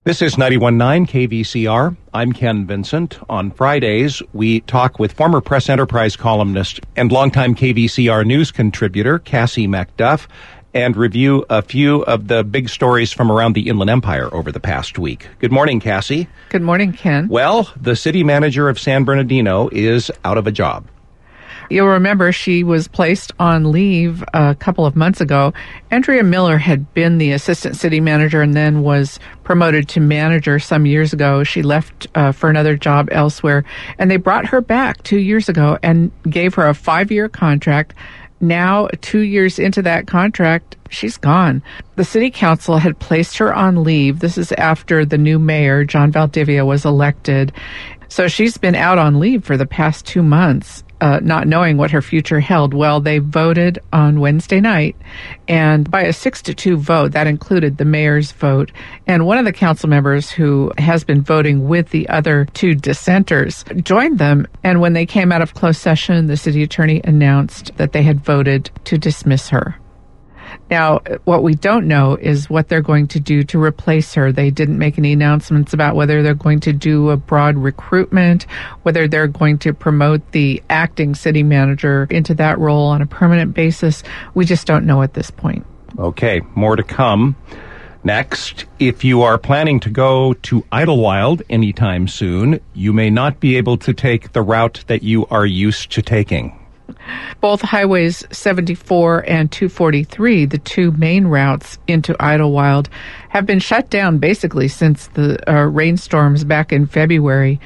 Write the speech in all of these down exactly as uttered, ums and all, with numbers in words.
This is ninety-one point nine K V C R. I'm Ken Vincent. On Fridays, we talk with former Press Enterprise columnist and longtime K V C R news contributor Cassie McDuff and review a few of the big stories from around the Inland Empire over the past week. Good morning, Cassie. Good morning, Ken. Well, the city manager of San Bernardino is out of a job. You'll remember she was placed on leave a couple of months ago. Andrea Miller had been the assistant city manager and then was promoted to manager some years ago. She left uh, for another job elsewhere, and they brought her back two years ago and gave her a five-year contract. Now, two years into that contract, she's gone. The city council had placed her on leave. This is after the new mayor, John Valdivia, was elected. So she's been out on leave for the past two months. Uh, not knowing what her future held. Well, they voted on Wednesday night, and by a six to two vote, that included the mayor's vote, and one of the council members who has been voting with the other two dissenters joined them, and when they came out of closed session, the city attorney announced that they had voted to dismiss her. Now, what we don't know is what they're going to do to replace her. They didn't make any announcements about whether they're going to do a broad recruitment, whether they're going to promote the acting city manager into that role on a permanent basis. We just don't know at this point. Okay, more to come. Next, if you are planning to go to Idlewild anytime soon, you may not be able to take the route that you are used to taking. Both highways seventy-four and two forty-three, the two main routes into Idlewild, have been shut down basically since the uh, rainstorms back in February.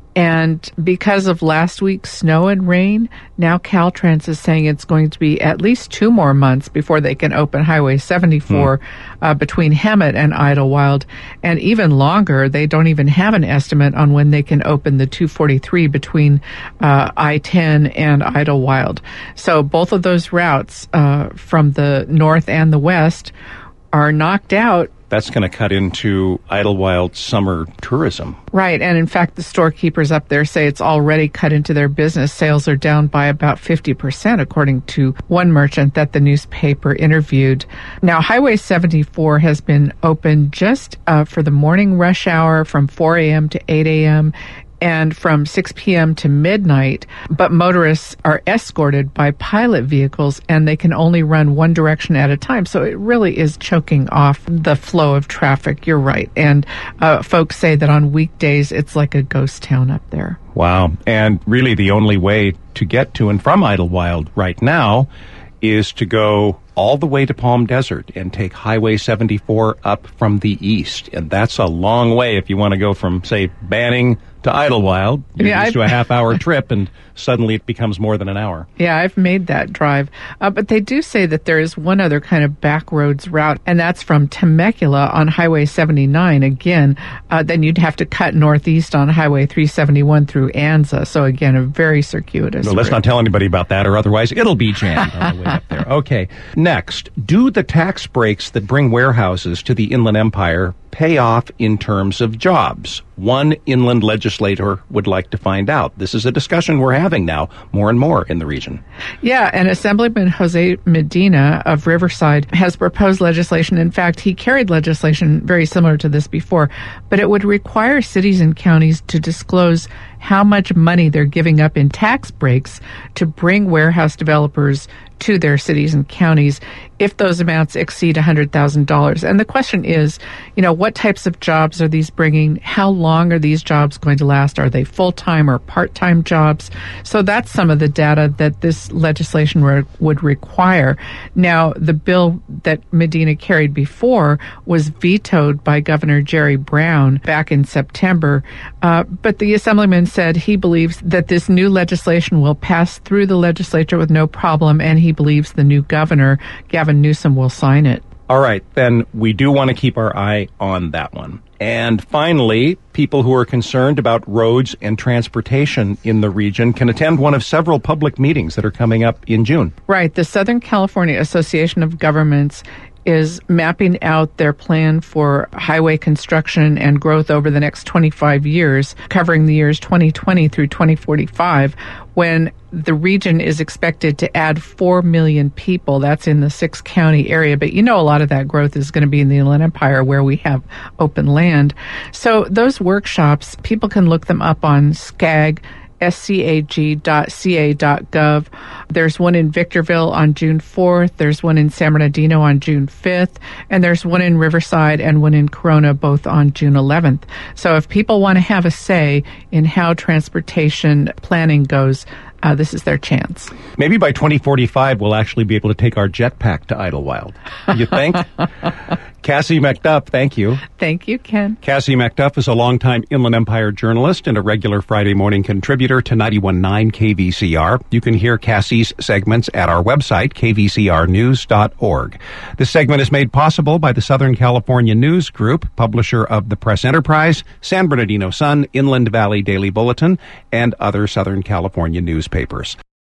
And because of last week's snow and rain, now Caltrans is saying it's going to be at least two more months before they can open Highway seventy-four hmm. uh, between Hemet and Idlewild. And even longer, they don't even have an estimate on when they can open the two forty-three between uh, I ten and Idlewild. So both of those routes uh, from the north and the west are knocked out. That's going to cut into Idlewild summer tourism. Right. And in fact, the storekeepers up there say it's already cut into their business. Sales are down by about fifty percent, according to one merchant that the newspaper interviewed. Now, Highway seventy-four has been open just uh, for the morning rush hour from four a.m. to eight a.m., and from six p.m. to midnight, but motorists are escorted by pilot vehicles and they can only run one direction at a time. So it really is choking off the flow of traffic. You're right. And uh, folks say that on weekdays, it's like a ghost town up there. Wow. And really the only way to get to and from Idlewild right now is to go all the way to Palm Desert and take Highway seventy-four up from the east. And that's a long way if you want to go from, say, Banning to Idlewild. You're yeah, used to a half-hour trip, and suddenly it becomes more than an hour. Yeah, I've made that drive. Uh, but they do say that there is one other kind of back roads route, and that's from Temecula on Highway seventy-nine. Again, uh, then you'd have to cut northeast on Highway three seventy-one through Anza. So again, a very circuitous No, let's route. not tell anybody about that, or otherwise it'll be jammed on the way up there. Okay. Next, do the tax breaks that bring warehouses to the Inland Empire pay off in terms of jobs? One inland legislator would like to find out. This is a discussion we're having now more and more in the region. Yeah, and Assemblyman Jose Medina of Riverside has proposed legislation. In fact, he carried legislation very similar to this before, but it would require cities and counties to disclose how much money they're giving up in tax breaks to bring warehouse developers to their cities and counties if those amounts exceed one hundred thousand dollars. And the question is, you know, what types of jobs are these bringing? How long are these jobs going to last? Are they full-time or part-time jobs? So that's some of the data that this legislation re- would require. Now, the bill that Medina carried before was vetoed by Governor Jerry Brown back in September. Uh, but the Assemblyman said he believes that this new legislation will pass through the legislature with no problem, and he believes the new governor, Gavin Newsom, will sign it. All right, then we do want to keep our eye on that one. And finally, people who are concerned about roads and transportation in the region can attend one of several public meetings that are coming up in June. Right. The Southern California Association of Governments is mapping out their plan for highway construction and growth over the next twenty-five years, covering the years twenty twenty through twenty forty-five, when the region is expected to add four million people. That's in the six-county area. But you know a lot of that growth is going to be in the Inland Empire where we have open land. So those workshops, people can look them up on S C A G, S C A G dot C A dot gov. There's one in Victorville on June fourth. There's one in San Bernardino on June fifth. And there's one in Riverside and one in Corona, both on June eleventh. So if people want to have a say in how transportation planning goes, uh, this is their chance. Maybe by twenty forty-five, we'll actually be able to take our jetpack to Idlewild. You think? Cassie McDuff, thank you. Thank you, Ken. Cassie McDuff is a longtime Inland Empire journalist and a regular Friday morning contributor to ninety-one point nine K V C R. You can hear Cassie's segments at our website, k v c r news dot org. This segment is made possible by the Southern California News Group, publisher of the Press Enterprise, San Bernardino Sun, Inland Valley Daily Bulletin, and other Southern California newspapers.